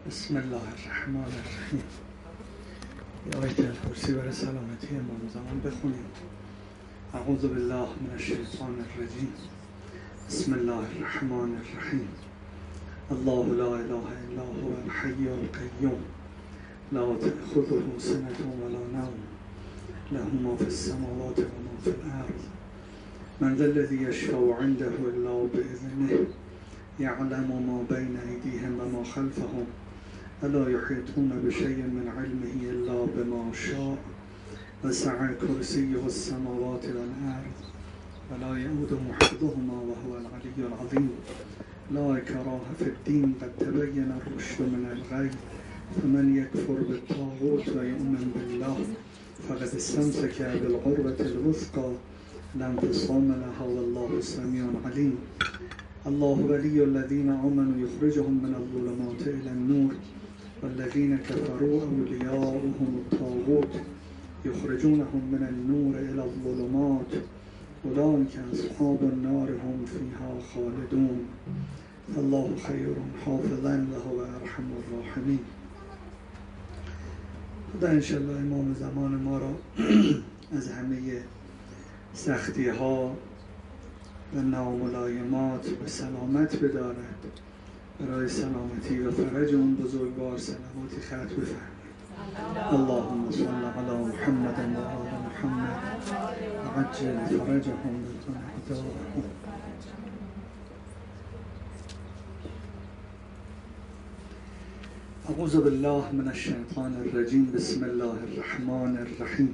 بسم الله الرحمن الرحیم. یه آیت الکرسی برای سلامتی امام زمان بخونیم. اعوذ بالله من الشیطان الرجیم. بسم الله الرحمن الرحیم. الله لا اله الا هو الحی القیوم لا تأخذه سنة ولا نوم له ما في السماوات وما في الأرض من ذا الذي يشفع عنده إلا بإذنه يعلم ما بين أيديهم وما خلفهم ولا يحيطون بشيء من علمه إلا بما شاء وسع كرسيه السماوات والأرض ولا يؤوده حفظهما وهو العلي العظيم لا إكراه في الدين قد تبين الرشد من الغي فمن يكفر بالطاغوت ويؤمن بالله فقد استمسك بالعروة الوثقى لا انفصام لها والله سميع عليم. الله ولي الذين آمنوا يخرجهم من الظلمات إلى النور والذين كفروا أولياؤهم الطاغوت يخرجونهم من النور إلى الظلمات أولئك أصحاب النار هم فيها خالدون الله خير حافظا وهو أرحم الراحمين. خدا انشالله امام زمان ما را از همه سختی ها و ناملایمات به سلامت بدارد. برای سلامتی و فرج اون بزرگوار صلواتی ختم بفرمایید. اللهم صل علی محمد و آل محمد و عجل فرجهم بکن هداهم. اعوذ بالله من الشیطان الرجیم. بسم الله الرحمن الرحیم.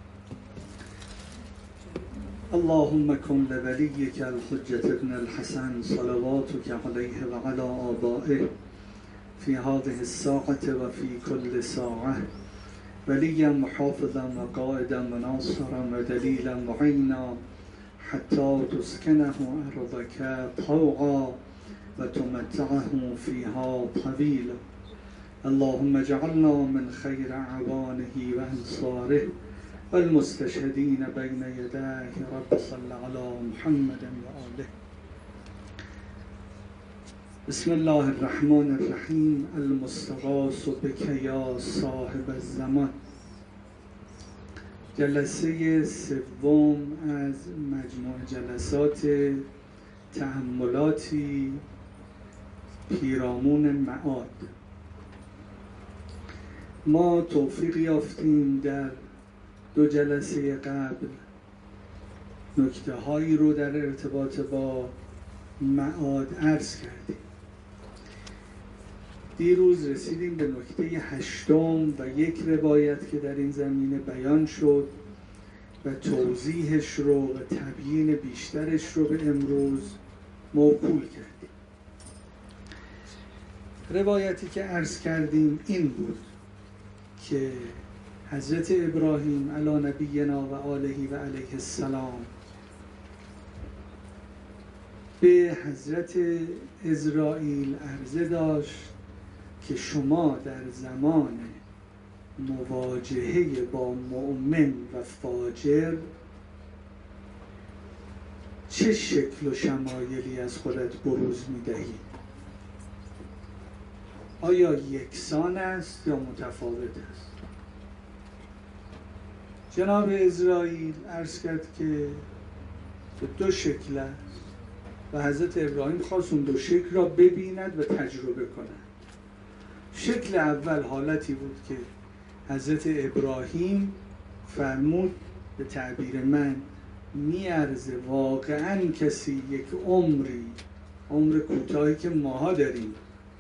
اللهم كن لوليك الحجة ابن الحسن صلواتك عليه وعلى آبائه في هذه الساعة وفي كل ساعة وليا محافظا وقائدا وناصرا ودليلا معينا حتى تسكنه أرضك طوعا وتمتعه فيها طويلا. اللهم اجعلنا من خير أعوانه وأنصاره والمستشهدين بين يديه. رب صل على محمد وآله. بسم الله الرحمن الرحیم. المستغاث بك یا صاحب الزمان. جلسه سوم از مجموع جلسات تأملاتی پیرامون معاد. ما توفیق یافتیم در دو جلسه قبل نکته هایی رو در ارتباط با معاد عرض کردیم. دیروز رسیدیم به نکته 8 و یک روایت که در این زمینه بیان شد و توضیحش رو و تبیین بیشترش رو به امروز موکول کردیم. روایتی که عرض کردیم این بود که حضرت ابراهیم علی نبینا و آله و علیه السلام به حضرت عزرائیل عرضه داشت که شما در زمان مواجهه با مؤمن و فاجر چه شکل و شمایلی از خودت بروز می‌دهی؟ آیا یکسان است یا متفاوت است؟ جناب عزرائیل عرض کرد که به دو شکل است و حضرت ابراهیم خواست اون دو شکل را ببیند و تجربه کند. شکل اول حالتی بود که حضرت ابراهیم فرمود به تعبیر من میارزه واقعا کسی یک عمر کوتاهی که ماها داریم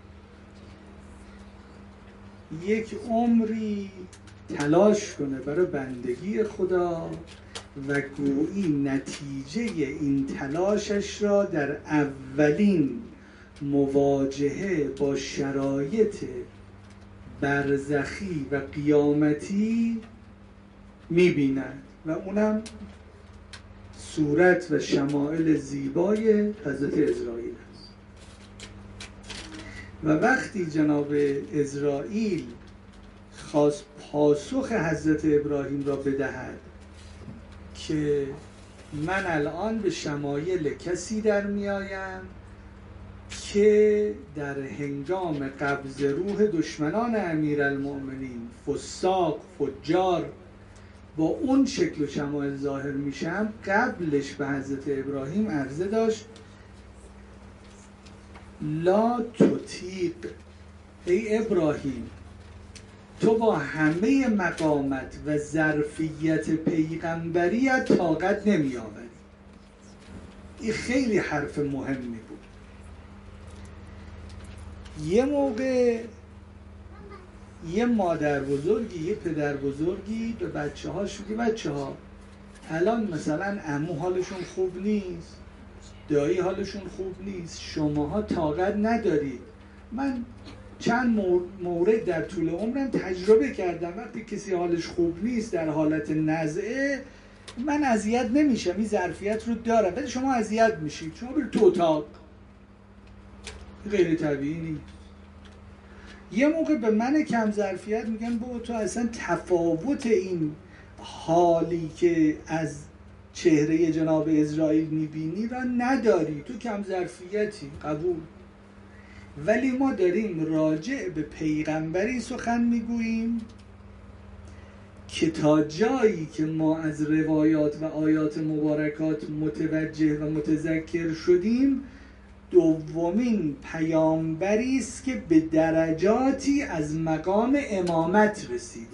یک عمری تلاش کنه برای بندگی خدا و گویی نتیجه این تلاشش را در اولین مواجهه با شرایط برزخی و قیامتی می‌بیند و اونم صورت و شمائل زیبای حضرت عزرائیل است. و وقتی جناب عزرائیل خواست پاسخ حضرت ابراهیم را بدهد که من الان به شمایل کسی در میایم که در هنگام قبض روح دشمنان امیرالمؤمنین فساق فجار با اون شکل و شمایل ظاهر میشن، قبلش به حضرت ابراهیم عرضه داشت لا تطیق، ای ابراهیم تو با همه مقامت و ظرفیت پیغمبریت طاقت نمی آوری. این خیلی حرف مهمی بود. یه موقع یه مادر بزرگی، یه پدر بزرگی به بچه هاش میگه بچه ها الان مثلا عمو حالشون خوب نیست، دایی حالشون خوب نیست، شماها طاقت ندارید. من چند مورد در طول عمرم تجربه کردم وقتی کسی حالش خوب نیست در حالت نزعه من اذیت نمیشم، این ظرفیت رو دارم، ولی شما اذیت میشید، شما برید تو اتاق. غیر طبیعی نیست. یه موقع به من کم ظرفیت میگن بابا تو اصلا تفاوت این حالی که از چهره جناب اسرائیل میبینی را نداری، تو کم ظرفیتی، قبول. ولی ما داریم راجع به پیغمبری سخن میگوییم که تا جایی که ما از روایات و آیات مبارکات متوجه و متذکر شدیم دومین پیامبری است که به درجاتی از مقام امامت رسیده.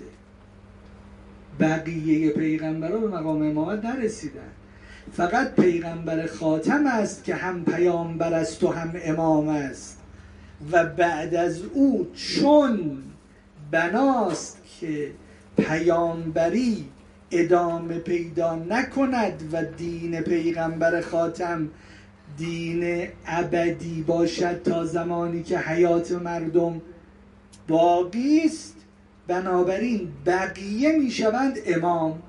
بقیه پیغمبرها به مقام امامت نرسیدن. فقط پیغمبر خاتم است که هم پیامبر است و هم امام است و بعد از او چون بناست که پیامبری ادامه پیدا نکند و دین پیغمبر خاتم دین ابدی باشد تا زمانی که حیات مردم باقی است، بنابراین بقیه میشوند امام.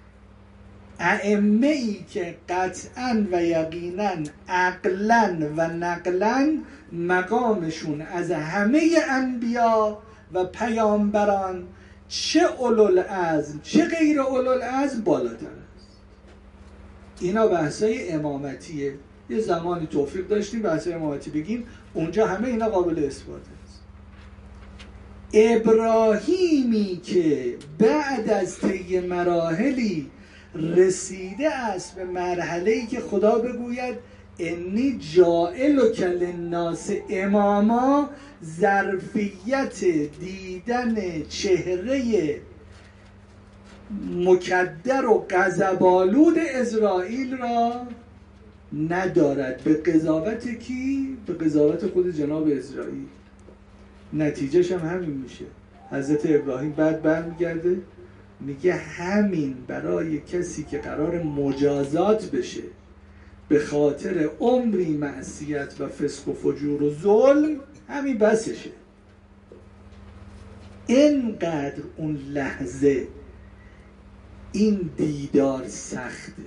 ائمه ای که قطعاً و یقیناً عقلاً و نقلاً مقامشون از همه انبیا و پیامبران چه اولوالعزم چه غیر اولوالعزم بالاتر است. اینا بحثای امامتیه. یه زمانی توفیق داشتیم بحثای امامتی بگیم، اونجا همه اینا قابل اثبات است. ابراهیمی که بعد از طی مراحلی رسیده است به مرحله‌ای که خدا بگوید انی جاعلک للناس اماما، ظرفیت دیدن چهره مکدر و غضب‌آلود اسرائیل را ندارد. به قضاوت کی؟ به قضاوت خود جناب اسرائیل. نتیجهش هم همین میشه. حضرت ابراهیم بعد برمیگرده میگه همین برای کسی که قرار مجازات بشه به خاطر عمری معصیت و فسق و فجور و ظلم، همین بسشه. اینقدر اون لحظه این دیدار سخته.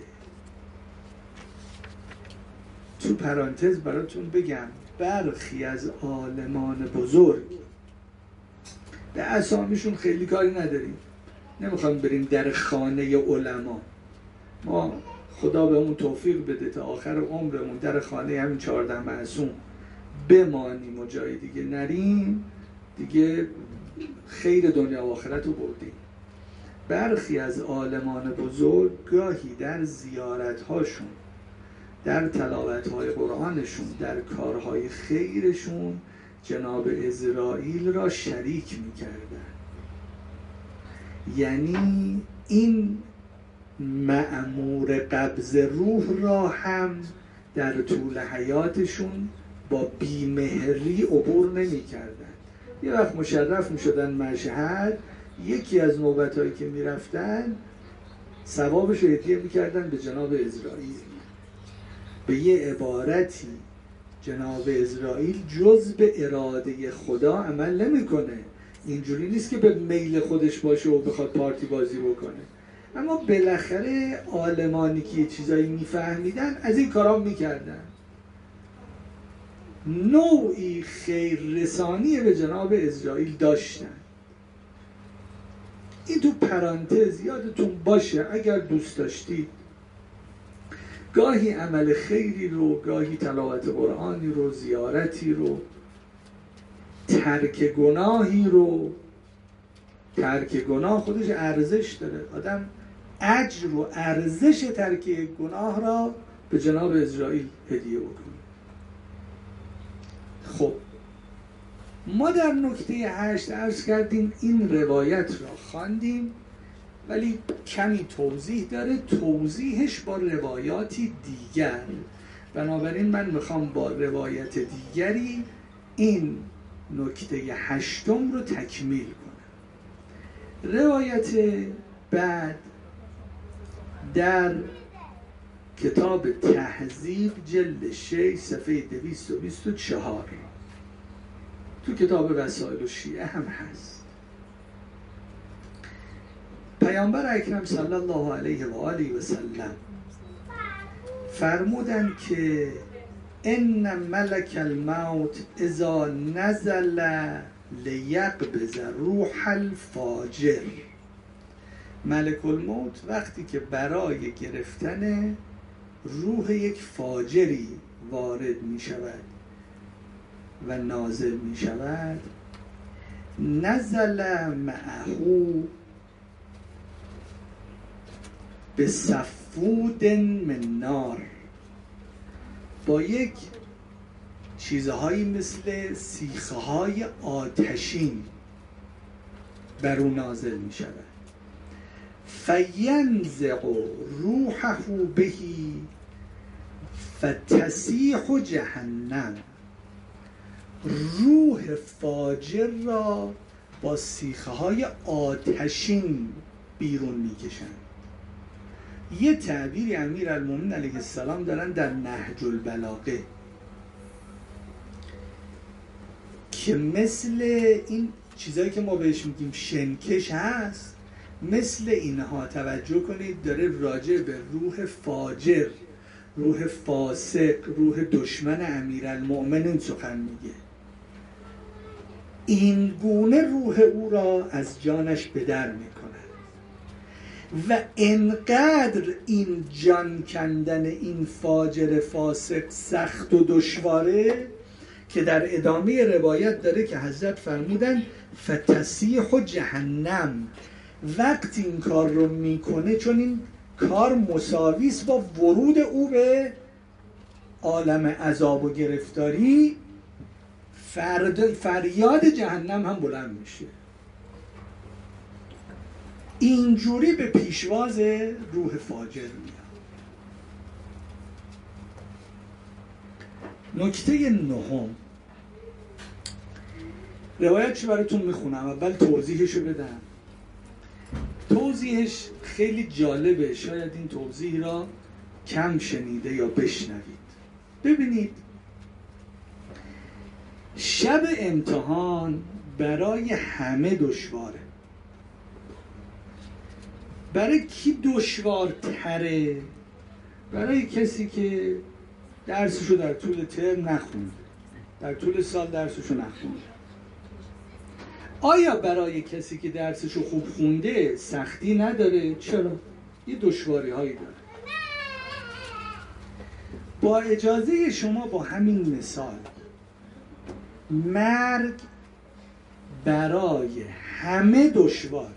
تو پرانتز براتون بگم برخی از عالمان بزرگ به اسامیشون خیلی کاری نداریم، نمیخوام بریم در خانه علما. ما خدا بهمون توفیق بده تا آخر عمرمون در خانه همین 14 معصوم بمانیم و جای دیگه نریم، دیگه خیر دنیا و آخرت رو بردیم. برخی از عالمان بزرگ گاهی در زیارت‌هاشون، در تلاوت‌های قرآنشون، در کارهای خیرشون جناب اسرائیل را شریک می‌کردن. یعنی این مأمور قبض روح را هم در طول حیاتشون با بیمهری عبور نمی‌کردن. یه وقت مشرف می‌شدن مشهد، یکی از نوبتایی که می‌رفتن ثوابش رو هدیه می‌کردن به جناب اسرائیل. به یه عبارتی جناب اسرائیل جز به اراده خدا عمل نمی‌کنه. اینجوری نیست که به میل خودش باشه و بخواد پارتی بازی بکنه، اما بالاخره عالمانی که یه چیزایی میفهمیدن از این کارا میکردن. نوعی خیر رسانی به جناب اسرائیل داشتن. این تو پرانتز یادتون باشه اگر دوست داشتید گاهی عمل خیری رو، گاهی تلاوت قرآنی رو، زیارتی رو، ترک گناهی رو. ترک گناه خودش ارزش داره. آدم اجر و ارزش ترک گناه را به جناب اسرائیل هدیه بکنه. خب ما در نکته 8 عرض کردیم این روایت را خواندیم، ولی کمی توضیح داره، توضیحش با روایاتی دیگر. بنابراین من میخوام با روایت دیگری این نکته 8 رو تکمیل کنم. روایت بعد در کتاب تهذیب جلد 6 صفحه 224 تو کتاب وسائل الشیعه هم هست. پیامبر اکرم صلی الله علیه و آله و سلم فرمودند که ان ملک الموت اذا نزل لیقبض روح الفاجر. ملک الموت وقتی که برای گرفتن روح یک فاجری وارد می شود و نازل می شود، نزل معه به صفود من نار، با یک چیزهایی مثل سیخه های آتشین بر او نازل می شود. فینزع روحه بهی فتسیح جهنم. روح فاجر را با سیخه های آتشین بیرون می کشند. یه تعبیری امیرالمومنین علیه السلام دارن در نهج البلاغه که مثل این چیزایی که ما بهش میگیم شنکش هست، مثل اینها. توجه کنید داره راجع به روح فاجر، روح فاسق، روح دشمن امیرالمومنین سخن میگه. این گونه روح او را از جانش به در میکنه و انقدر این جان کندن این فاجر فاسق سخت و دشواره که در ادامه روایت داره که حضرت فرمودن فتسیح جهنم. وقتی این کار رو میکنه، چون این کار مساویس با ورود او به عالم عذاب و گرفتاری، فریاد جهنم هم بلند میشه. اینجوری به پیشواز روح فاجر میاد. نکته 9، روایتش براتون میخونم، اول توضیحشو بدم. توضیحش خیلی جالبه، شاید این توضیح را کم شنیده یا بشنوید. ببینید، شب امتحان برای همه دشواره. برای کی دشوارتره؟ برای کسی که درسشو در طول ترم نخونده، در طول سال درسشو نخونده. آیا برای کسی که درسشو خوب خونده سختی نداره؟ چرا؟ یه دشواری هایی داره. با اجازه شما با همین مثال، مرگ برای همه دشواره.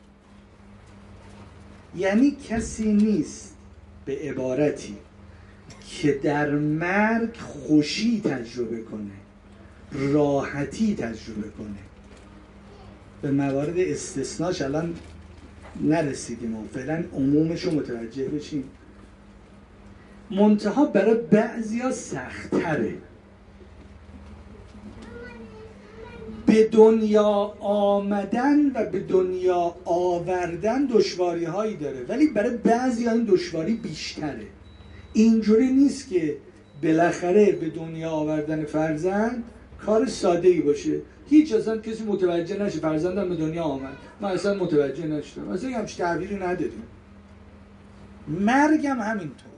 یعنی کسی نیست به عبارتی که در مرگ خوشی تجربه کنه، راحتی تجربه کنه. به موارد استثناش الان نرسیدیم و فعلا عمومش رو متوجه بشیم. منتها برای بعضیا سخت‌تره. به دنیا آمدن و به دنیا آوردن دشواری هایی داره، ولی برای بعضیا این دشواری بیشتره. اینجوری نیست که بالاخره به دنیا آوردن فرزند کار ساده ای باشه. هیچ اصلا کسی متوجه نشه فرزندم به دنیا آمد، من اصلا متوجه نشدم، اصلا همچه تعبیری نداریم. مرگم همینطوره.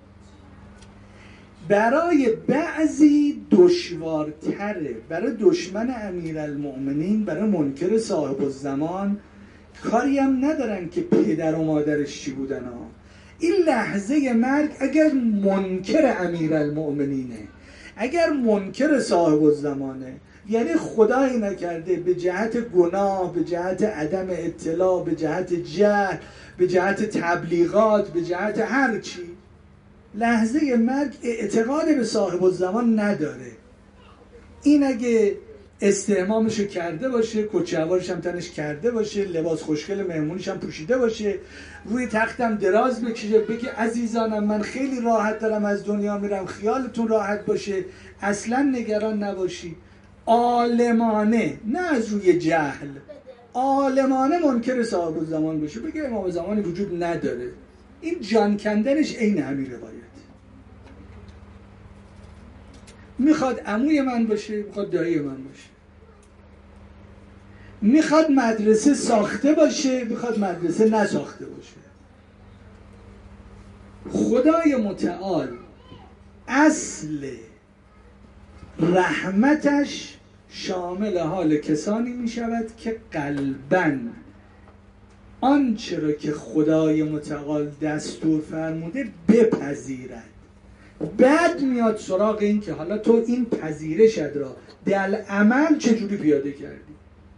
برای بعضی دشوارتره. برای دشمن امیرالمؤمنین، برای منکر صاحب الزمان، کاری هم ندارن که پدر و مادرش چی بودن ها. این لحظه مرگ اگر منکر امیرالمؤمنینه، اگر منکر صاحب الزمانه، یعنی خدایی نکرده به جهت گناه، به جهت عدم اطلاع، به جهت جهل، به جهت تبلیغات، به جهت هر چی، لحظه مرگ اعتقاد به صاحب الزمان نداره، این اگه استحمامشو کرده باشه، کچه‌وارش هم تنش کرده باشه، لباس خوشگل مهمونیش هم پوشیده باشه، روی تختم دراز بکشه بگه عزیزانم من خیلی راحت دارم از دنیا میرم، خیالتون راحت باشه، اصلا نگران نباشی، عالمانه، نه از روی جهل، عالمانه منکر صاحب الزمان باشه، بگه امام زمانی وجود نداره، این جان کندنش عین همین روایت. میخواد عموی من باشه، میخواد دایی من باشه، میخواد مدرسه ساخته باشه، میخواد مدرسه نساخته باشه، خدای متعال اصل رحمتش شامل حال کسانی میشود که قلباً آنچه را که خدای متعال دستور فرموده بپذیرد، بعد میاد سراغ این که حالا تو این پذیرشت را در عمل چجوری پیاده کردی.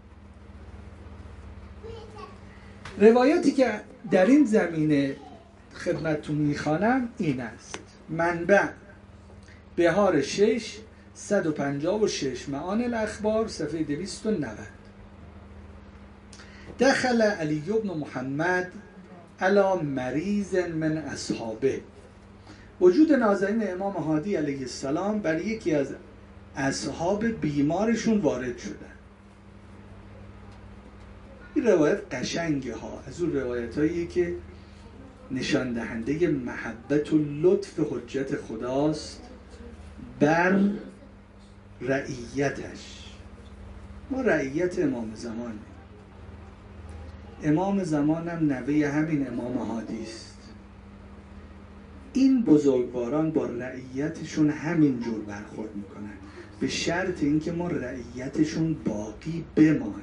روایاتی که در این زمینه خدمتتون میخوانم این است: منبع بهار 6 156 معانی الاخبار صفحه 290. دخل علی بن محمد علی مریض من اصحابه. وجود نازنین امام هادی علیه السلام بر یکی از اصحاب بیمارشون وارد شدن. این روایت قشنگه ها، از اون روایت هایی که نشان دهنده محبت و لطف حجت خداست بر رعیتش. ما رعیت امام زمانیم، امام زمانم نوه همین امام هادی است. این بزرگواران با رعیتشون همین جور برخورد میکنن، به شرط اینکه ما رعیتشون باقی بمانیم.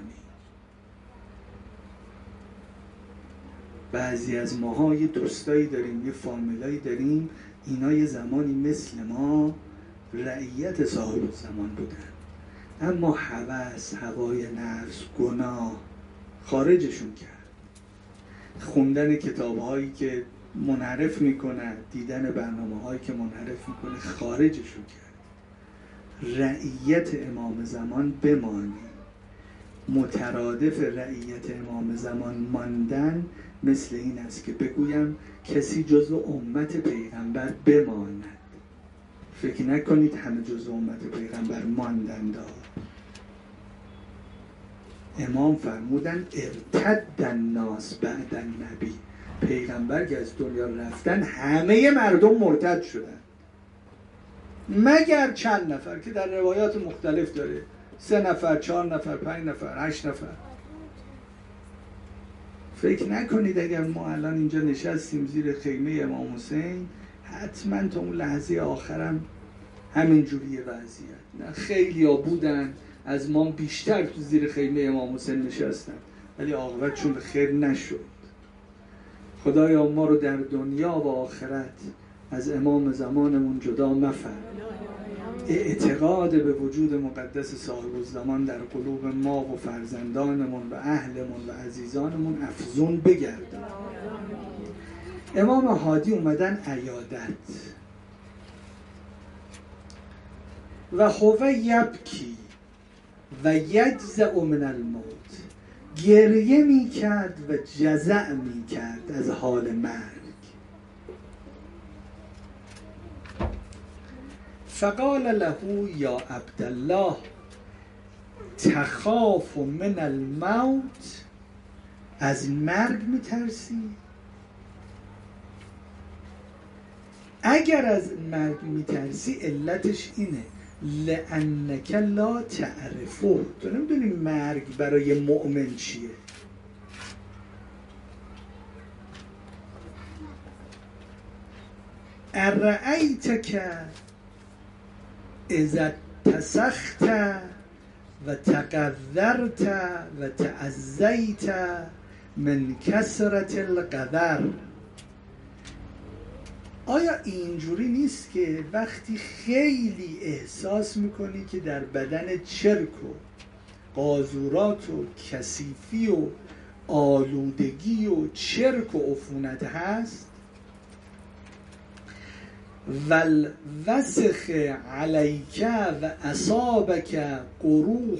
بعضی از ماها یه دوستایی داریم، یه فامیلایی داریم، اینا یه زمانی مثل ما رعیت صاحب زمان بودن، اما هوس، هوای نفس، گناه خارجشون کرد. خوندن کتاب‌هایی که منحرف میکنه، دیدن برنامه‌هایی که منحرف میکنه خارجشون کرد. رعیت امام زمان بمانی. مترادف رعیت امام زمان ماندن مثل این است که بگویم کسی جزو امت پیغمبر بماند. فکر نکنید همه جزو امت پیغمبر ماندند. امام فرمودن ارتد الناس بعد النبی، پیغمبر که از دنیا رفتن همه مردم مرتد شدن مگر چند نفر که در روایات مختلف داره، 3 نفر، 4 نفر، 5 نفر، 8 نفر. فکر نکنید اگر ما الان اینجا نشستیم زیر خیمه امام حسین حتما تا اون لحظه آخرم همین جوریه وضعیت. نه، خیلی ها بودن از ما بیشتر تو زیر خیمه امام حسین نشستن ولی عاقبتشون به خیر نشد. خدایا ما رو در دنیا و آخرت از امام زمانمون جدا مفرما. اعتقاد به وجود مقدس صاحب الزمان در قلوب ما و فرزندانمون و اهلمون و عزیزانمون افزون بگردان. امام هادی اومدن عیادت و هو یبکی و یجزع من الموت، گریه می کرد و جزع می کرد از حال مرگ. فقال له یا عبدالله تخاف من الموت، از مرگ می ترسی؟ اگر از مرگ می ترسی علتش اینه لأنک لا تعرفه، تو نمیدونی مرگ برای مؤمن چیه. ارأیتک اذا اتسخت و تقذرت و تعزیت من کثرة القدر، آیا اینجوری نیست که وقتی خیلی احساس میکنی که در بدن چرک و قاذورات و کثیفی و آلودگی و چرک و عفونت هست، والوسخ علیک و اصابک قروح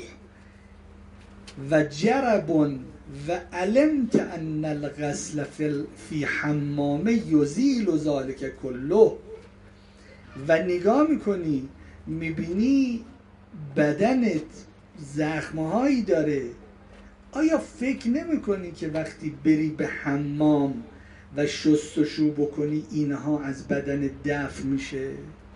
و جرب و علمت ان الغسل فی حمامه یزیل ذلک کله، و نگاه میکنی میبینی بدنت زخمهایی داره، آیا فکر نمیکنی که وقتی بری به حمام و شستشو بکنی اینها از بدن دفع میشه؟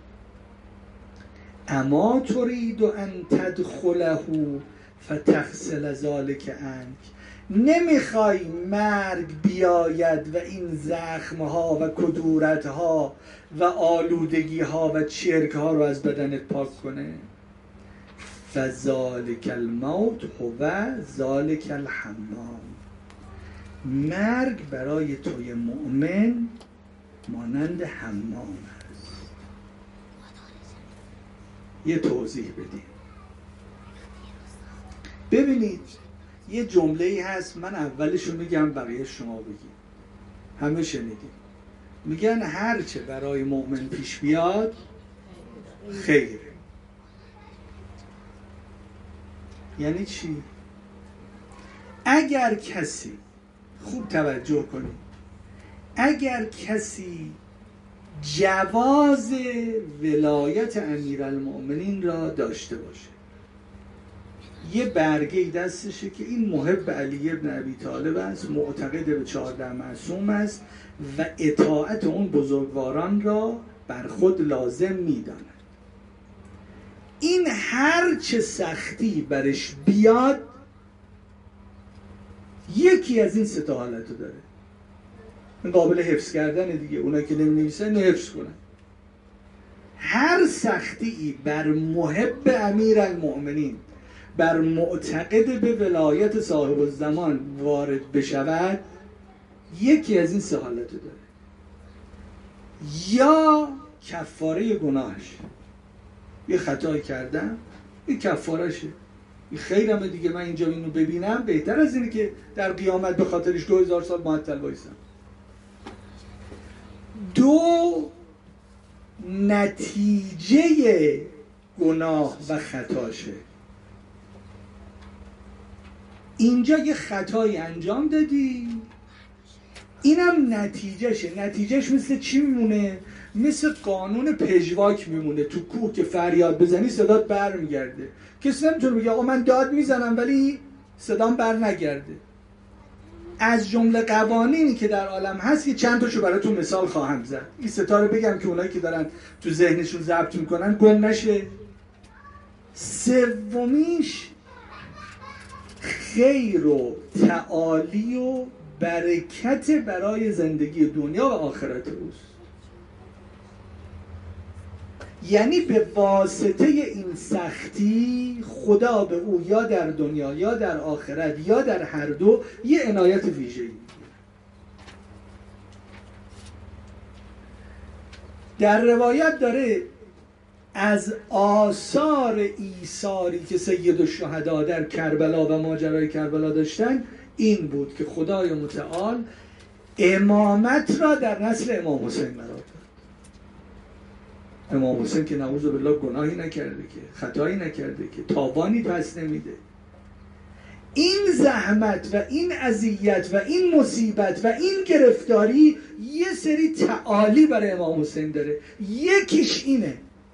اما ترید ان تدخله فتغسل ذلک عنک، نمیخوای مرگ بیاید و این زخمها و کدورتها و آلودگیها و چرکها رو از بدنت پاک کنه؟ فذلک الموت هو ذلک الحمام، مرگ برای توی مؤمن مانند حمام است. یه توضیح بدیم. ببینید یه جمله‌ای هست، من اولشو میگم برای شما بگیم، همه شنیدیم، میگن هرچه برای مؤمن پیش بیاد خیره. یعنی چی؟ اگر کسی، خوب توجه کنید، اگر کسی جواز ولایت امیرالمؤمنین را داشته باشه، یه برگه دستشه که این محب علی ابن ابی طالب است، معتقد به 14 معصوم است و اطاعت اون بزرگواران را بر خود لازم میداند، این هر چه سختی برش بیاد یکی از این سه تا حالتو داره. این قابل حفظ کردن دیگه، اونایی که نمی‌نویسن حفظ کنن. هر سختی بر محب امیرالمؤمنین، بر معتقد به ولایت صاحب الزمان وارد بشود، یکی از این سه حالتو داره. یا کفاره گناهش، یه خطایی کردم، یه کفارشه، یه خیرمه دیگه، من اینجا اینو ببینم بهتر از اینه که در قیامت به خاطرش 2000 سال معطل بایستم. دو، نتیجه گناه و خطاشه. اینجا یه خطایی انجام دادی، اینم نتیجهش مثل چی میمونه؟ مثل قانون پژواک میمونه، تو کوه که فریاد بزنی صدات بر میگرده. کسی نمیتونه بگه آقا من داد میزنم ولی صدام بر نگرده. از جمله قوانینی که در عالم هست، یه چند تاشو براتون مثال خواهم زد. این ستاره بگم که اونایی که دارن تو ذهنشون ضبط میکنن گم نشه. سومیش خیر و تعالی و برکت برای زندگی دنیا و آخرت اوست. یعنی به واسطه این سختی خدا به او یا در دنیا یا در آخرت یا در هر دو یه عنایت ویژه‌ای می‌کنه. در روایت داره از آثار ایثاری که سید الشهدا در کربلا و ماجرای کربلا داشتن این بود که خدای متعال امامت را در نسل امام حسین قرار داد. امام حسین که نعوذ بالله گناهی نکرده، که خطایی نکرده، که تاوانی پس نمیده. این زحمت و این اذیت و این مصیبت و این گرفتاری یه سری تعالی برای امام حسین داره. یکیش اینه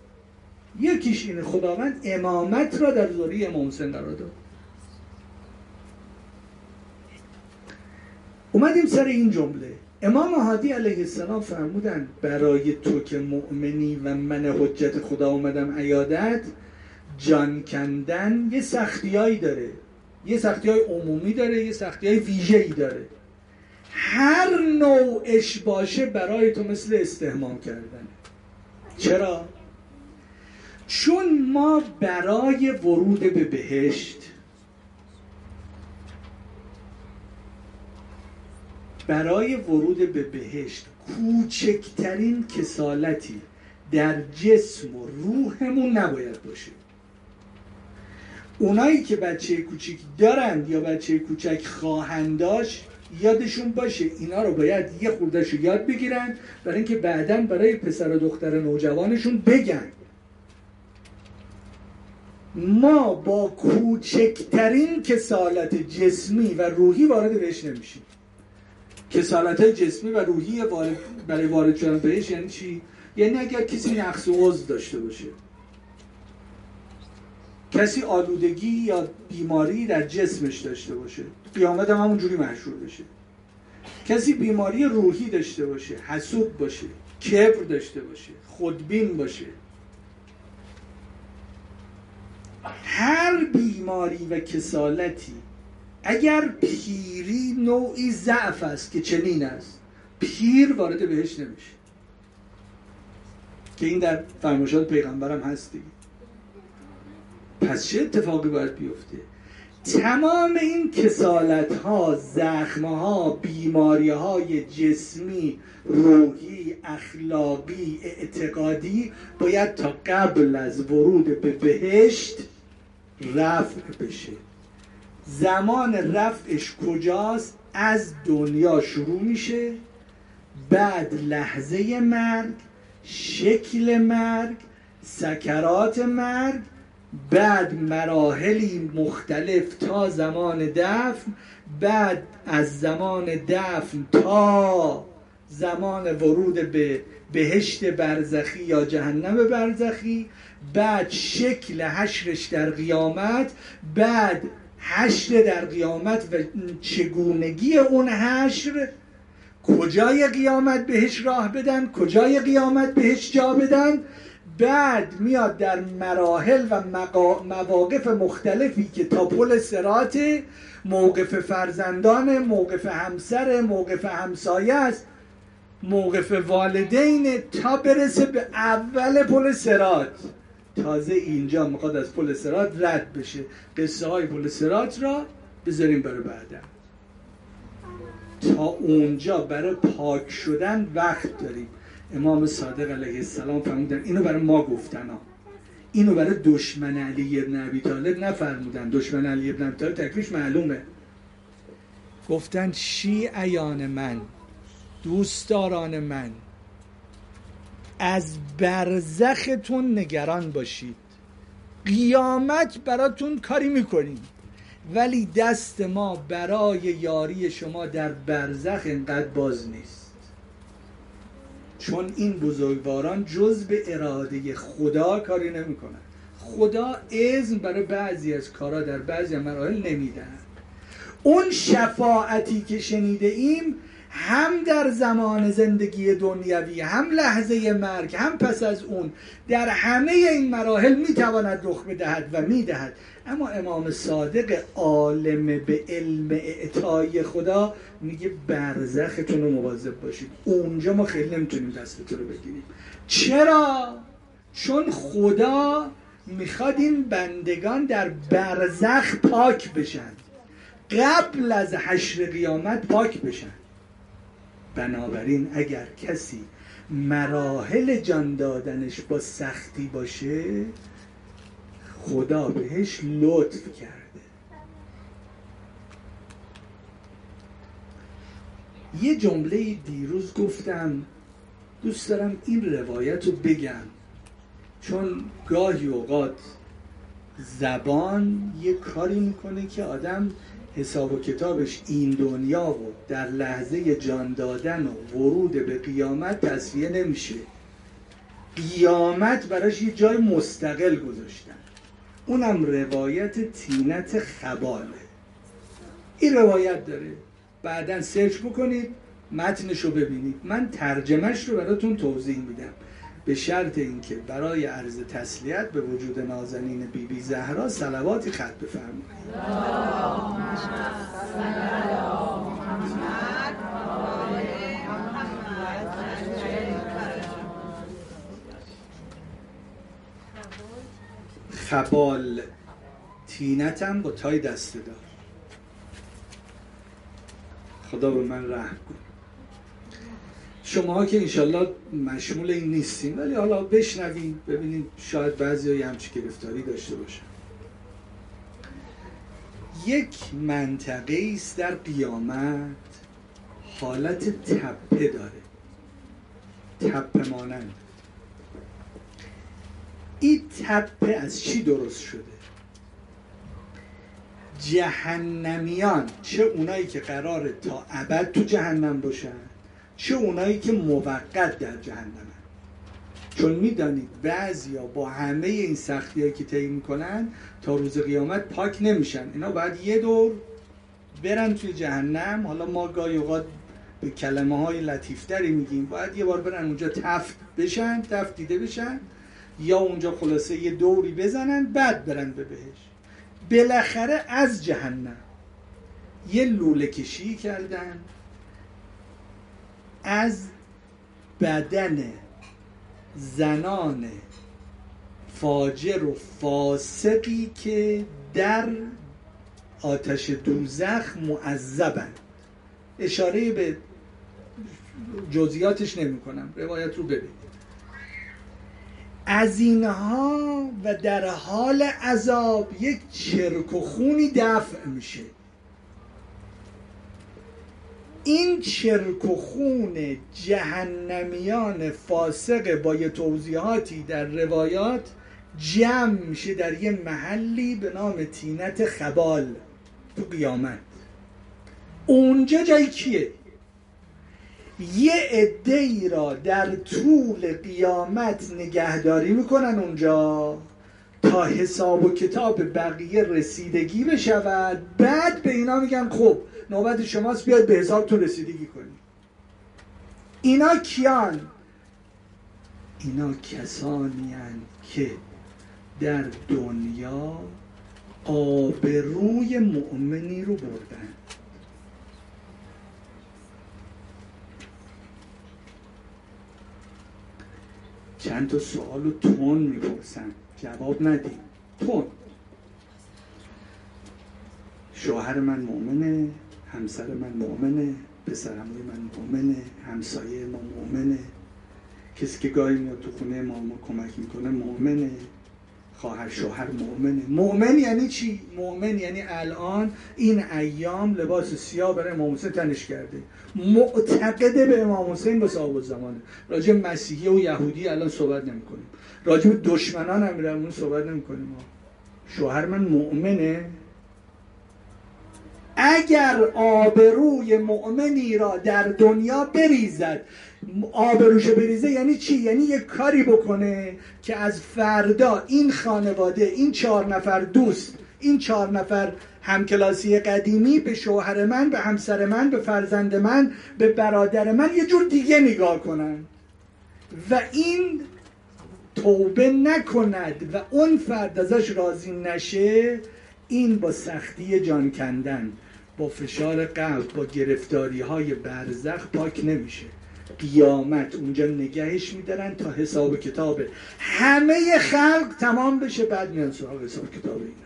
خداوند امامت را در ذریه امام حسین قرار داد. اومدیم سر این جمله. امام هادی علیه السلام فرمودن برای تو که مؤمنی و من حجت خدا اومدم عیادت، جان کندن یه سختیایی داره، یه سختیای عمومی داره، یه سختیای ویژه‌ای داره. هر نوعش باشه برای تو مثل استحمام کردن. چرا؟ چون ما برای ورود به بهشت، کوچکترین کسالتی در جسم و روحمون نباید باشه. اونایی که بچه کوچیک دارند یا بچه کوچک خواهند داشت یادشون باشه اینا رو باید یه خوردهشو یاد بگیرن برای اینکه بعداً برای پسر و دختر نوجوانشون بگن. ما با کوچکترین کسالت جسمی و روحی وارد بهش نمیشیم. کسالت جسمی و روحی برای وارد شدن بهش یعنی چی؟ یعنی اگر کسی نقص و عضو داشته باشه، کسی آلودگی یا بیماری در جسمش داشته باشه، قیامت هم همونجوری محشور بشه. کسی بیماری روحی داشته باشه، حسود باشه، کبر داشته باشه، خودبین باشه، هر بیماری و کسالتی اگر پیری نوعی ضعف است که چنین است، پیر وارد بهش نمیشه که این در فرمایشات پیغمبرم هست دیگه. پس چه اتفاقی باید بیفته؟ تمام این کسالت ها، زخم ها، بیماری های جسمی، روحی، اخلاقی، اعتقادی باید تا قبل از ورود به بهشت رفع بشه. زمان رفعش کجاست؟ از دنیا شروع میشه، بعد لحظه مرگ، شکل مرگ، سکرات مرگ، بعد مراحلی مختلف تا زمان دفن، بعد از زمان دفن تا زمان ورود به بهشت برزخی یا جهنم برزخی، بعد شکل حشرش در قیامت، بعد حشر در قیامت و چگونگی اون حشر، کجای قیامت بهش راه بدن، کجای قیامت بهش جا بدن، بعد میاد در مراحل و مواقف مختلفی که تا پل صراط، موقف فرزندان، موقف همسر، موقف همسایه است، موقف والدین، تا برسه به اول پل صراط. تازه اینجا میخواد از پل صراط رد بشه. قصه های پل صراط را بذاریم برای بعدا. تا اونجا برای پاک شدن وقت داریم. امام صادق علیه السلام فرمودن، اینو برای ما گفتن ها. اینو برای دشمن علی ابن ابی طالب نفرمودن. دشمن علی ابن ابی طالب تکلیفش معلومه. گفتن شیعیان من، دوستداران من، از برزختون نگران باشید. قیامت براتون کاری میکنیم، ولی دست ما برای یاری شما در برزخ اینقدر باز نیست. چون این بزرگواران جز به اراده خدا کاری نمیکنن. خدا اذن برای بعضی از کارا در بعضی مراحل نمیدن. اون شفاعتی که شنیده ایم هم در زمان زندگی دنیوی، هم لحظه مرگ، هم پس از اون، در همه این مراحل میتواند رخ بدهد و میدهد. اما امام صادق عالم به علم اعطای خدا میگه برزختون رو مواظب باشید. اونجا ما خیلی نمیتونیم دستتون رو بگیریم. چرا؟ چون خدا میخواد این بندگان در برزخ پاک بشن، قبل از حشر قیامت پاک بشن. بنابراین اگر کسی مراحل جان دادنش با سختی باشه، خدا بهش لطف کرده. یه جمله دیروز گفتم، دوست دارم این روایت رو بگم، چون گاهی اوقات زبان یه کاری میکنه که آدم حساب و کتابش این دنیا و در لحظه جان دادن و ورود به قیامت تصفیه نمیشه. قیامت براش یه جای مستقل گذاشتن. اونم روایت طینت خباله. این روایت داره، بعداً سرچ بکنید، متنشو ببینید. من ترجمهش رو براتون توضیح میدم، به شرط اینکه برای عرض تسلیت به وجود نازنین بی بی زهرا صلواتی خط بفرمایید. خبال، طینتم با تای دسته دار. خدا به من رحم کن. شماها که انشالله مشمول این نیستین، ولی حالا بشنوین ببینید شاید بعضی ها همچی گرفتاری داشته باشن. یک منطقه است در قیامت حالت تپه داره، تپه مانند. این تپه از چی درست شده؟ جهنمیان، چه اونایی که قراره تا ابد تو جهنم باشن، چه اونایی که موقت در جهنمن. چون میدانید بعضیا با همه این سختی‌هایی که طی میکنن تا روز قیامت پاک نمیشن. اینا باید یه دور برن توی جهنم. حالا ما گاهی اوقات به کلمه‌های لطیفتری میگیم، باید یه بار برن اونجا تفت بشن، تفت دیده بشن، یا اونجا خلاصه یه دوری بزنن بعد برن به بهشت. بالاخره از جهنم یه لوله کشی کردن از بدن زنان فاجر و فاسقی که در آتش دوزخ معذبند. اشاره به جزئیاتش نمی کنم، روایت رو ببینید. از اینها و در حال عذاب یک چرک و خونی دفع میشه. این چرک و خون جهنمیان فاسق با یه توضیحاتی در روایات جمع میشه در یه محلی به نام طینت خبال تو قیامت. اونجا جای کیه؟ یه عده‌ای را در طول قیامت نگهداری میکنن اونجا تا حساب و کتاب بقیه رسیدگی بشود. بعد به اینا میگن خب نوبت شماست، بیاید به حسابتون رسیدگی کنید. اینا کیان؟ اینا کسانی هستند که در دنیا آبروی مؤمنی رو بردن. چند تا سوالو تون میپرسن، جواب ندیم. تون: شوهر من مؤمنه، همسر من مؤمنه، پسرعموی من مؤمنه، همسایه ما مؤمنه، کسی که گاهی میاد تو خونه ما کمک میکنه مؤمنه، خواهر شوهر مؤمنه. مؤمن یعنی چی؟ مؤمن یعنی الان این ایام لباس سیاه برای امام حسین تنش کرده، معتقده به امام حسین با صاحب الزمانه. راجع مسیحی و یهودی الان صحبت نمی کنیم، راجع به دشمنان امیرالمومنین صحبت نمی کنیم. شوهر من مؤمنه. اگر آبروی مؤمنی را در دنیا بریزد، آبروش بریزه یعنی چی؟ یعنی یک کاری بکنه که از فردا این خانواده، این 4 نفر دوست، این 4 نفر همکلاسی قدیمی به شوهر من، به همسر من، به فرزند من، به برادر من یه جور دیگه نگاه کنن و این توبه نکند و اون فرد ازش راضی نشه. این با سختی جان کندن، با فشار قلب، با گرفتاری های برزخ پاک نمیشه. قیامت اونجا نگهش میدارن تا حساب کتاب همه خلق تمام بشه، بعد میان سراغ حساب کتاب اینا.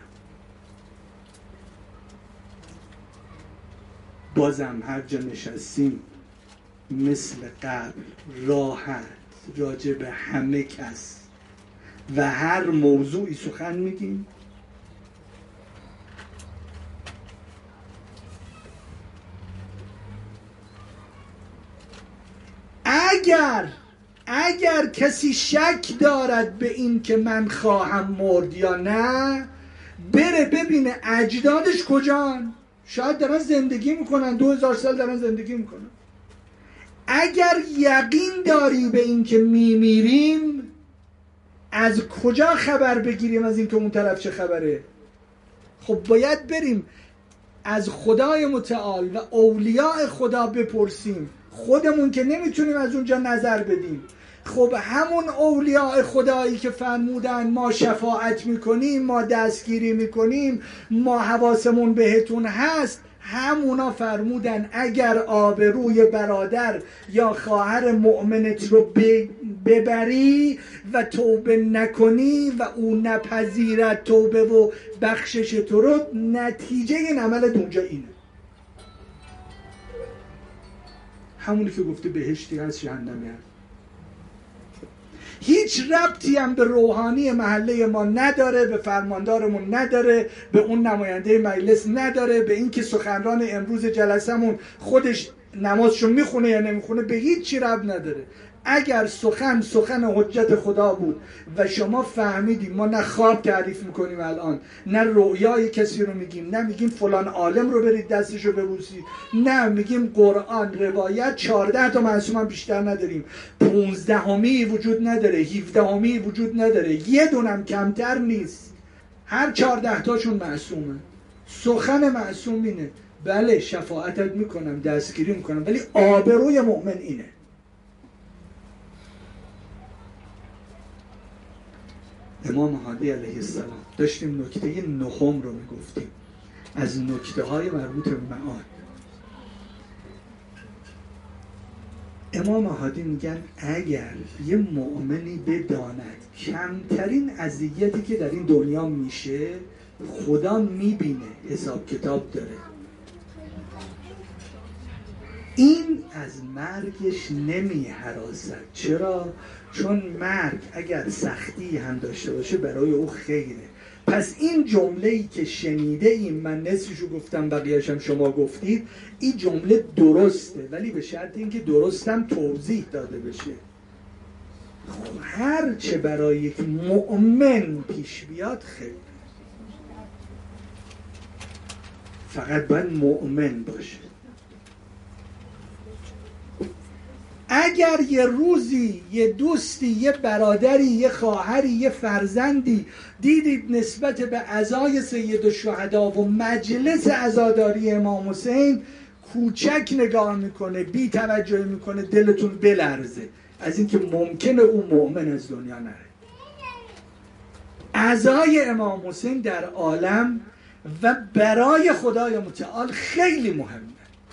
بازم هر جا نشستیم مثل قبل راحت راجع به همه کس و هر موضوعی سخن میگیم. اگر کسی شک دارد به این که من خواهم مرد یا نه، بره ببینه اجدادش کجان. شاید دارن زندگی میکنن، 2000 سال دارن زندگی میکنن. اگر یقین داری به این که میمیریم، از کجا خبر بگیریم از این که اون طرف چه خبره؟ خب باید بریم از خدای متعال و اولیاء خدا بپرسیم. خودمون که نمیتونیم از اونجا نظر بدیم. خب همون اولیاء خدایی که فرمودن ما شفاعت میکنیم، ما دستگیری میکنیم، ما حواسمون بهتون هست، همونا فرمودن اگر آبروی برادر یا خواهر مؤمنت رو ببری و توبه نکنی و او نپذیرد توبه و بخشش تو رو، نتیجه این عملت اونجا اینه. همونی که گفته بهشتی هست جهنمی هست. هیچ ربطی هم به روحانی محله ما نداره، به فرماندارمون نداره، به اون نماینده مجلس نداره، به این که سخنران امروز جلسمون خودش نمازشو میخونه یا نمیخونه، به هیچ چی ربط نداره. اگر سخن حجت خدا بود و شما فهمیدیم ما نه خواب تعریف میکنیم الان، نه رویای کسی رو میگیم، نه میگیم فلان عالم رو برید دستشو ببوسید، نه میگیم قرآن روایت 14 تا معصوم هم بیشتر نداریم، 15می وجود نداره، 17می وجود نداره، یه دونم کمتر نیست، هر 14 تاشون معصومه. سخن معصوم اینه، بله شفاعتت میکنم، دستگیری میکنم، ولی آبروی مؤمن اینه. امام هادی علیه السلام داشتیم نکته 9 رو میگفتیم از نکته های مربوط به معاد. امام هادی میگن اگر یه مؤمنی بداند کمترین اذیتی که در این دنیا میشه خدا میبینه، حساب کتاب داره، این از مرگش نمی هراسد. چرا؟ چون مرگ اگر سختی هم داشته باشه برای او خیره. پس این جمله‌ای که شنیده ایم، من نصفشو گفتم بقیه‌اش هم شما گفتید، این جمله درسته، ولی به شرط اینکه درستم توضیح داده بشه. خب هر چه برای یک مؤمن پیش بیاد خیره، فقط باید مؤمن باشه. اگر یه روزی یه دوستی، یه برادری، یه خواهری، یه فرزندی دیدید نسبت به عزای سید الشهدا و مجلس عزاداری امام حسین کوچک نگاه میکنه، بی توجهی میکنه، دلتون بلرزه از اینکه ممکنه اون مؤمن از دنیا نره. عزای امام حسین در عالم و برای خدای متعال خیلی مهمه.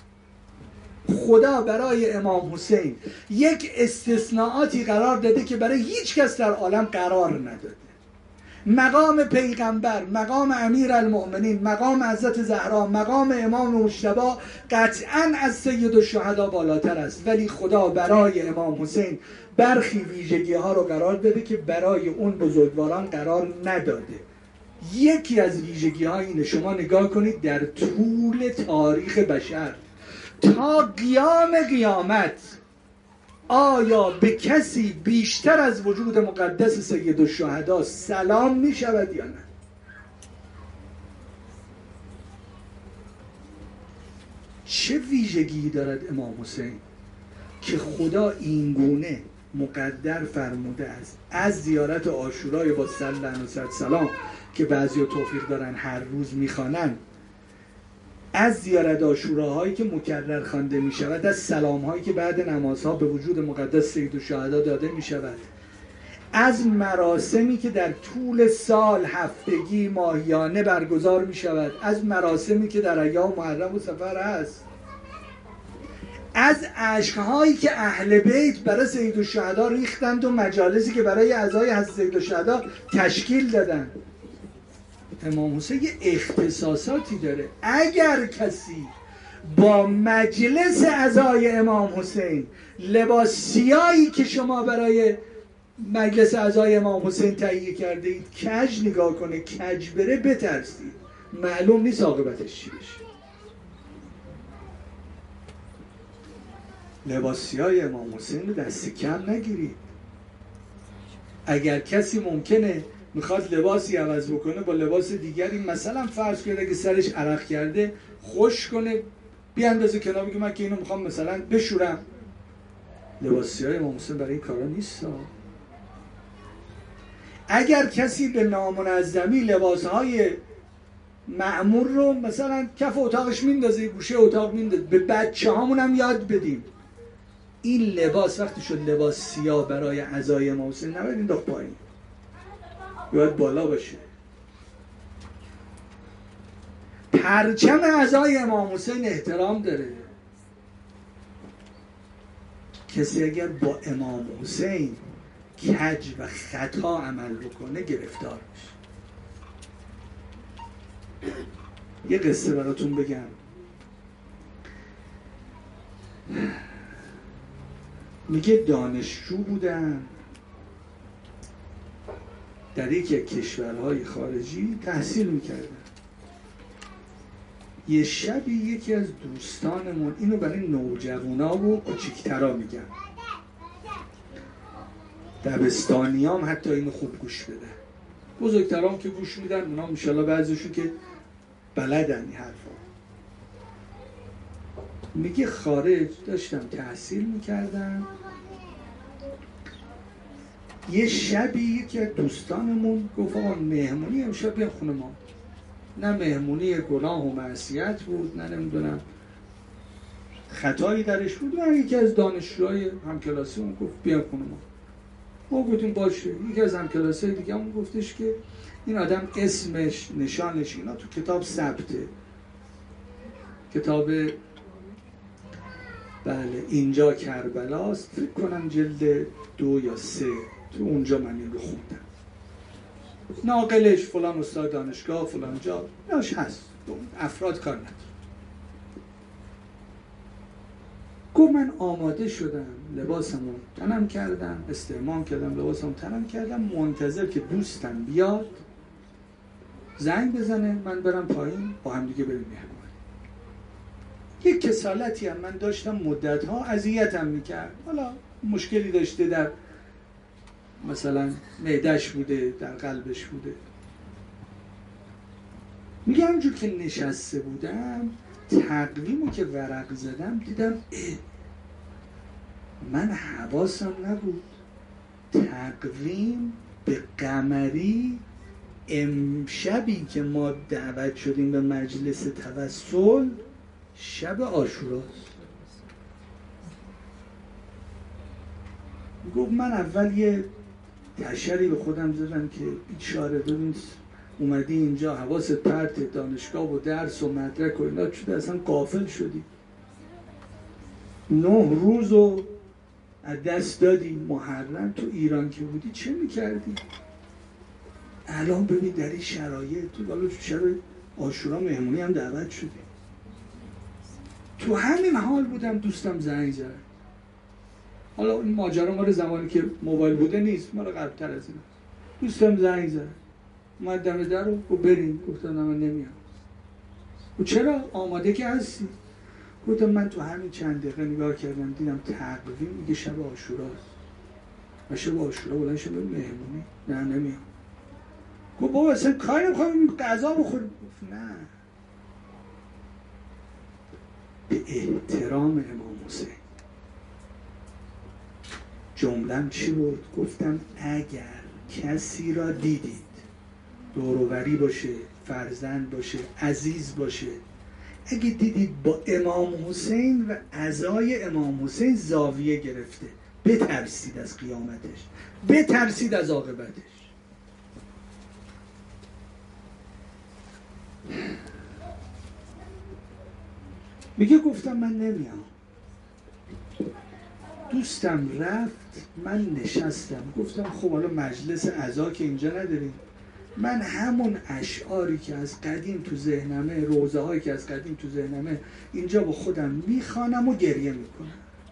خدا برای امام حسین یک استثناءاتی قرار داده که برای هیچ کس در عالم قرار نداده. مقام پیغمبر، مقام امیر المؤمنین، مقام حضرت زهرا، مقام امام مجتبی قطعاً از سید الشهدا بالاتر است، ولی خدا برای امام حسین برخی ویژگی ها رو قرار داده که برای اون بزرگواران قرار نداده. یکی از ویژگی ها اینه، شما نگاه کنید در طول تاریخ بشر تا قیامت آیا به کسی بیشتر از وجود مقدس سید الشهدا سلام می شود یا نه؟ چه ویژگی دارد امام حسین که خدا اینگونه مقدر فرموده است از زیارت عاشورای با صلی سلام که بعضی توفیق دارن هر روز میخوانن، از زیارت عاشوراهایی که مکرر خوانده می شود، از سلامهایی که بعد نمازها به وجود مقدس سید الشهدا داده می شود، از مراسمی که در طول سال هفتگی ماهیانه برگزار می شود، از مراسمی که در ایام محرم و سفر هست، از عشقهایی که اهل بیت برای سید الشهدا ریختند و مجالسی که برای اعضای حضرت سید الشهدا تشکیل دادند. امام حسین یه اختصاصاتی داره. اگر کسی با مجلس عزای امام حسین لباس سیاهی که شما برای مجلس عزای امام حسین تهیه کرده اید کج نگاه کنه، کج بره، بترسید، معلوم نیست عاقبتش چی بشه. لباس سیاه امام حسین رو دست کم نگیرید. اگر کسی ممکنه میخواد لباسی عوض بکنه با لباس دیگری، مثلا فرض کنید اگه سرش عرق کرده خوش کنه بیاندازه کنار، بگه من که اینو میخوام مثلا بشورم، لباس سیاه امام حسین برای این کارا نیست. اگر کسی به نامنظمی لباسهای معمول رو مثلا کف اتاقش میندازه، گوشه اتاق میندازه، به بچه هامون هم یاد بدیم این لباس وقتی شد لباس سیاه برای عزای امام حسین نباید انداخت پایین، باید بالا باشه. پرچم عزای امام حسین احترام داره. کسی اگر با امام حسین کج و خطا عمل بکنه گرفتار میشه. یه قصه براتون بگم. میگه دانشجو بودم در یکی از کشورهای خارجی تحصیل میکردم. یه شبی یکی از دوستانمون، اینو برای نوجوانا و کوچیکترا میگم، دبستانیام حتی اینو خوب گوش بده، بزرگترام که گوش میدن اونا انشالله بعضیشون که بلدن این حرفا. میگه خارج داشتم تحصیل میکردم، یه شبی یکی از دوستانمون گفت آقا مهمونی امشب بیام خونه ما. نه مهمونی گناه و معصیت بود، نه نمیدونم خطایی درش بود، نه یکی از دانشجوهای همکلاسی اون گفت بیام خونه ما گفتیم باشه. یکی از همکلاسی دیگه همون گفتش که این آدم اسمش نشانش اینا تو کتاب ثبته، کتاب بله اینجا کربلاست، فکر کنم جلد 2 یا 3، تو اونجا من این رو خوندم، ناقلش فلان استاد دانشگاه فلان جا ناش هست، افراد کار نداره. گفت من آماده شدم، لباسمو تنم کردم، استعمام کردم، لباسمو تنم کردم، منتظر که دوستم بیاد زنگ بزنه من برم پایین با هم دیگه بریم مهمانی. یک کسالتی هم من داشتم مدت‌ها اذیتم میکرد، حالا مشکلی داشته در مثلا معده‌اش بوده، در قلبش بوده. میگه همونجور که نشسته بودم تقویمو که ورق زدم دیدم من حواسم نبود تقویم به قمری امشبی که ما دعوت شدیم به مجلس توسل شب عاشوراست. گفت من اول یه تشری به خودم زدم که بیچاره ببین اومدی اینجا حواست پرت، دانشگاه و درس و مدرک و اینا شده اصلا غافل شدی، 9 روز رو از دست دادی. محرم تو ایران که بودی چه میکردی؟ الان ببین در این شرایط تو بالا تو شب عاشورا مهمونی هم دعوت شدی. تو همین حال بودم دوستم زنگ زد. حالا این ماجرا مال زمانی که موبایل بوده نیست، مال قبل‌تر از این. دوستم زنگ زد اومد دم در رو گفت بریم. گفتم نه من نمیام. گفت چرا؟ آماده که هستی؟ گفتم من تو همین چند دقیقه نگاه کردم دیدم تقویم میگه شب عاشوراست و شب عاشورا بلند شدم مهمونی. نه نمیام. گفت بابا اصلا کاری نمی‌خوام غذا بخوریم. گفت نه. به احترام امام حسین. جمله‌ام چی بود؟ گفتم اگر کسی را دیدید دور و بری باشه، فرزند باشه، عزیز باشه، اگه دیدید با امام حسین و عزای امام حسین زاویه گرفته، بترسید از قیامتش، بترسید از عاقبتش. میگه گفتم من نمیام. دوستم رفت، من نشستم. گفتم خب حالا مجلس عزا که اینجا نداریم، من همون اشعاری که از قدیم تو ذهنمه، روزه هایی که از قدیم تو ذهنمه اینجا با خودم میخوانم و گریه میکنم.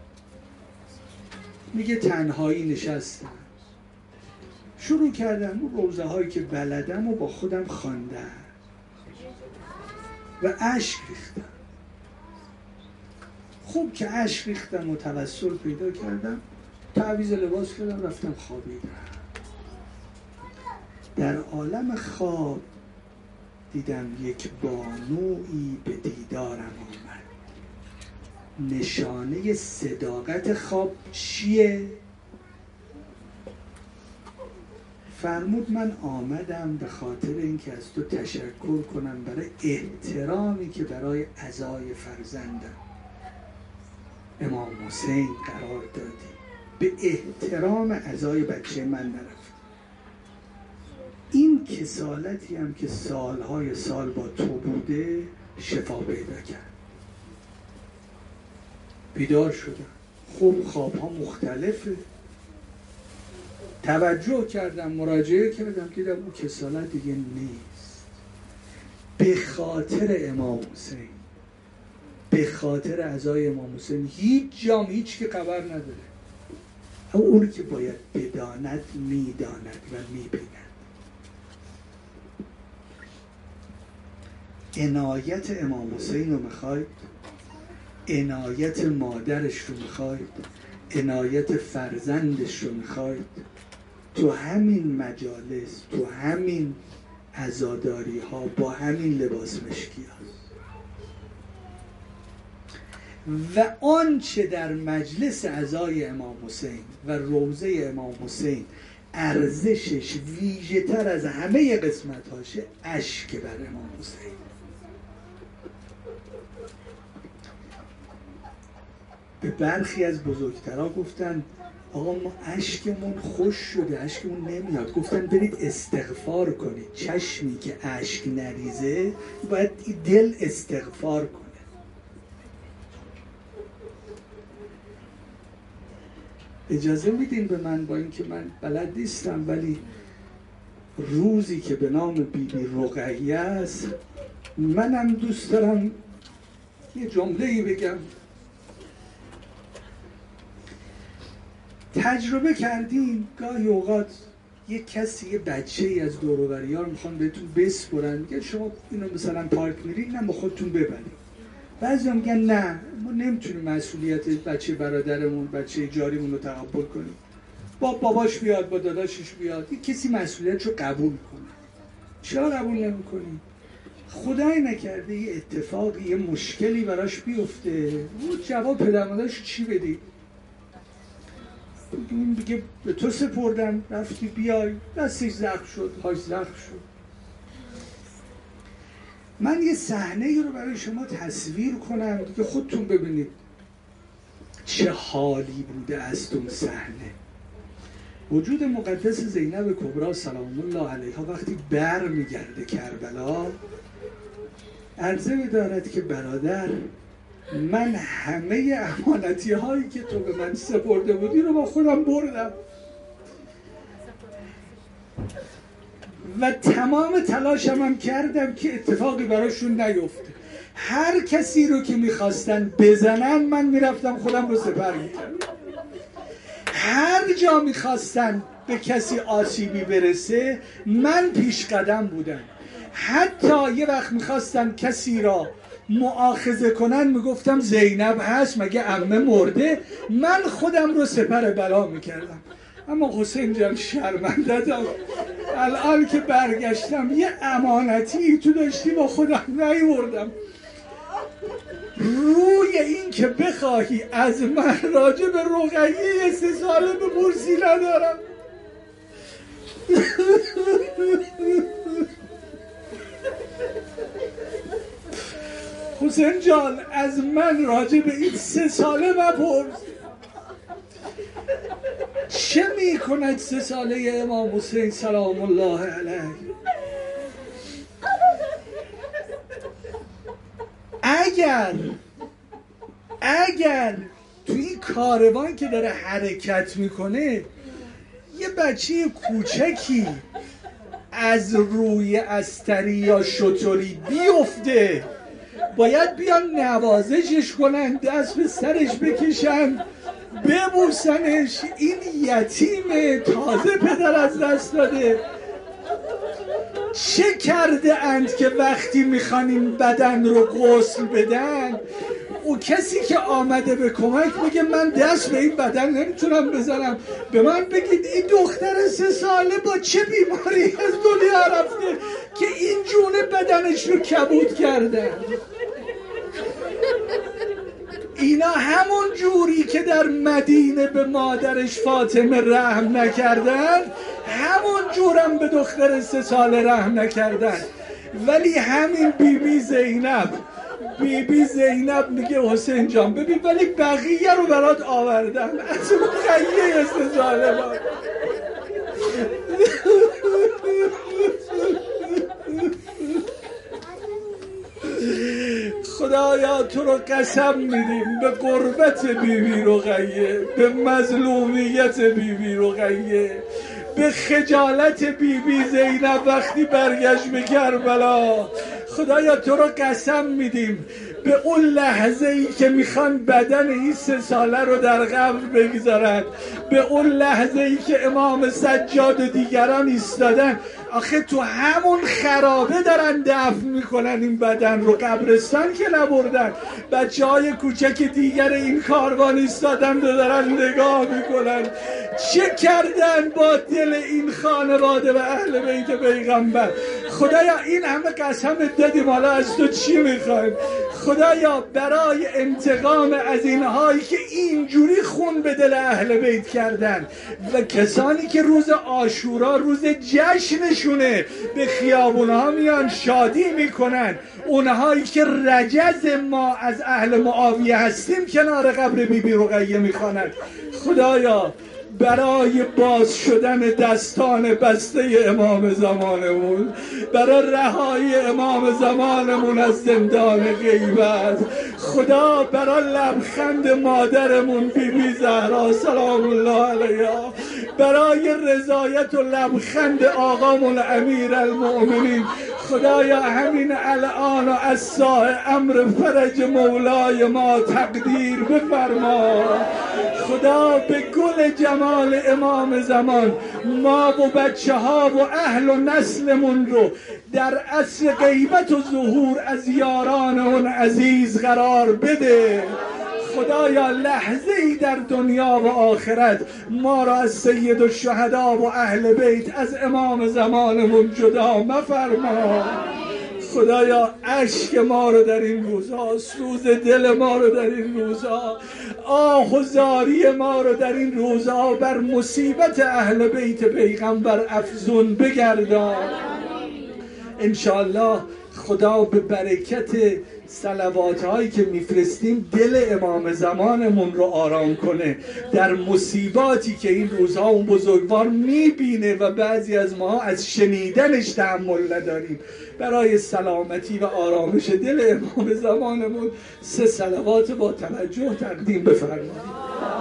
میگه تنهایی نشستم، شروع کردم اون روزه هایی که بلدم و با خودم خواندم و اشک ریختم. خوب که اشک ریختم و توسل پیدا کردم، تعویض لباس کردم رفتم خوابیدم. در عالم خواب دیدم یک بانویی به دیدارم آمد. نشانه صداقت خواب چیه؟ فرمود من آمدم به خاطر اینکه از تو تشکر کنم برای احترامی که برای عزای فرزندم امام حسین قرار دادی. به احترام عزای بچه من نرفت. این کسالتی هم که سالهای سال با تو بوده شفا پیدا کرد. بیدار شدم. خب خوابها مختلفه. توجه کردم، مراجعه کردم، دیدم اون کسالت دیگه نیست. به خاطر امام حسین، به خاطر عزای امام حسین هیچ جام هیچ که خبر نداره. اونی که باید بداند میداند و میبیند. عنایت امام حسین رو میخواید، عنایت مادرش رو میخواید، عنایت فرزندش رو میخواید، تو همین مجالس، تو همین عزاداری ها با همین لباس مشکی هست. و آنچه در مجلس عزای امام حسین و روضه امام حسین ارزشش ویژه تر از همه قسمت هاشه، اشک بر امام حسین. به برخی از بزرگترها گفتن آقا ما اشکمون خوش شده، اشکمون نمیاد. گفتن برید استغفار کنید. چشمی که اشک نریزه باید دل استغفار کنه. اجازه میدین به من، با اینکه من بلد نیستم، ولی روزی که به نام بیبی رقیه است، منم دوست دارم یه جمله‌ای بگم. تجربه کردیم گاهی اوقات یه کسی، یه بچه‌ای از دور و بری‌ها میخوان بهتون بسپرن، میگن شما اینو مثلا پارک میرین، نه با خودتون ببرید. بعضی هم میگن نه ما نمیتونیم مسئولیت بچه برادرمون، بچه جاریمون رو تقبل کنیم، با باباش بیاد، با داداشش بیاد، یه کسی مسئولیتشو قبول کنه. چرا قبول نمی‌کنی؟ خدای نکرده یه اتفاقی، یه مشکلی براش بیفته، اون جواب پدر مادرش چی بدی؟ بگه به تو سپردم، رفتی بیای، دستش زخم شد، پاش زخم شد. من یه صحنه رو برای شما تصویر کنم که خودتون ببینید چه حالی بوده است اون صحنه. وجود مقدس زینب کبری سلام الله علیها وقتی بر میگرده کربلا، عرضه می‌دارد که برادر، من همه امانتی هایی که تو به من سپرده بودی رو با خودم بردم و تمام تلاشم هم کردم که اتفاقی براشون نیفته. هر کسی رو که میخواستن بزنن من میرفتم خودم رو سپر میکردم. هر جا میخواستن به کسی آسیبی برسه من پیش قدم بودم. حتی یه وقت میخواستن کسی را مؤاخذه کنن میگفتم زینب هست مگه عمه مرده، من خودم رو سپر بلا میکردم. اما حسین جان شرمنده‌ام، الان که برگشتم یه امانتی تو داشتی با خودم نیوردم. روی این که بخواهی از من راجع به رقیه 3 ساله بپرسی ندارم. حسین جان از من راجع به این 3 ساله بپرس. چه میکند 3 ساله امام حسین سلام الله علیه؟ اگر تو این کاروان که داره حرکت میکنه یه بچه کوچکی از روی استری یا شتری بیفته، باید بیان نوازشش کنن، دست به سرش بکشن، ببوسنش. این یتیم تازه پدر از دست داده. چه کرده اند که وقتی میخوان این بدن رو غسل بدن، او کسی که آمده به کمک میگه من دست به این بدن نمیتونم بزنم، به من بگید این دختر 3 ساله با چه بیماری از دنیا رفته که این جون بدنش رو کبود کردن. اینا همون جوری که در مدینه به مادرش فاطمه رحم نکردن، همون جورم به دختر 3 ساله رحم نکردن. ولی همین بیبی زینب میگه حسین جان ببین، ولی بقیه رو برات آوردم از رقیه 3 ساله با. خدایا تو رو قسم میدیم به قربت بیبی رقیه، به مظلومیت بیبی رقیه، به خجالت بیبی زینب وقتی برگشت به کربلا. خدایا تو رو قسم میدیم به اون لحظه ای که میخوان بدن این 3 ساله رو در قبر بگذارن، به اون لحظه ای که امام سجاد و دیگران ایستادن. آخه تو همون خرابه دارن دفن میکنن این بدن رو، قبرستان که نبردن. بچه های کوچک دیگر این کاروان ایستادن و دارن نگاه میکنن. چه کردن با دل این خانواده و اهل بیت پیغمبر؟ خدایا این همه قسم دادیم، حالا از تو چی میخوایم؟ خدایا برای انتقام از اینهایی که اینجوری خون به دل اهل بیت کردن و کسانی که روز عاشورا روز جشنشونه به خیابونها میان شادی میکنن، اونهایی که رجز ما از اهل معاویه هستیم کنار قبر بیبی رقیه میخوانند. خدایا برای باز شدن دستان بسته امام زمانمون، برای رهایی امام زمانمون از زندان غیبت، خدا برای لبخند مادرمون بیبی زهرا سلام الله علیها، برای رضایت و لبخند آقامون امیر المؤمنین، خدایا همین الان و از ساعه امر فرج مولای ما تقدیر بفرما. خدا به گل جمال امام زمان ما و بچه ها و اهل و نسلمون رو در عصر غیبت و ظهور از یاران اون عزیز قرار بده. خدایا لحظه ای در دنیا و آخرت ما را از سید الشهدا و اهل بیت از امام زمانمون جدا مفرما. خدایا اشک ما رو در این روزها، سوز دل ما رو در این روزها، آه و زاری ما رو در این روزها بر مصیبت اهل بیت پیغمبر افزون بگردان. انشاءالله خدا به برکت صلوات هایی که میفرستیم دل امام زمانمون رو آرام کنه در مصیباتی که این روزها اون بزرگوار میبینه و بعضی از ما از شنیدنش تحمل نداریم. برای سلامتی و آرامش دل امام زمانمون 3 صلوات با توجه تقدیم بفرمایید.